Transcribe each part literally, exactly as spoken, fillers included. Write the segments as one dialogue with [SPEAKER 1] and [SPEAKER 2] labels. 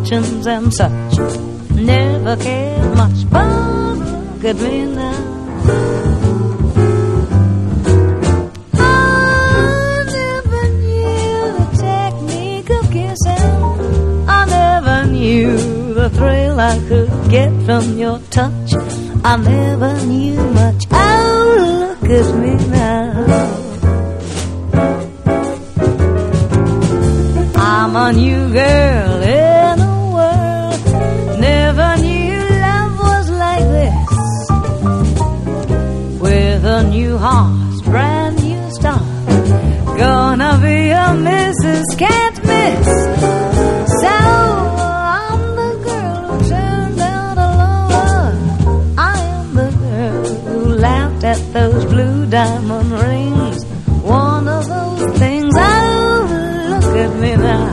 [SPEAKER 1] fortunes and such. Never cared much, but look at me now. I never knew the technique of kissing. I never knew the thrill I could get from your touch. I never knew much. Oh, look at me now. I'm a new girl in a world. Never knew love was like this. With a new heart, brand new start. Gonna be a Missus Can't Miss. So I'm the girl who turned out a lover. I am the girl who laughed at those blue diamond rings. One of those things. Oh, look at me now.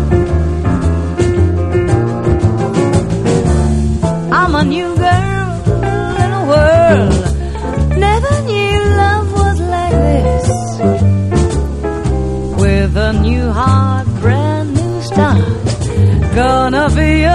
[SPEAKER 1] I'm a new girl in a world. Never knew love was like this. With a new heart, brand new start. Gonna be a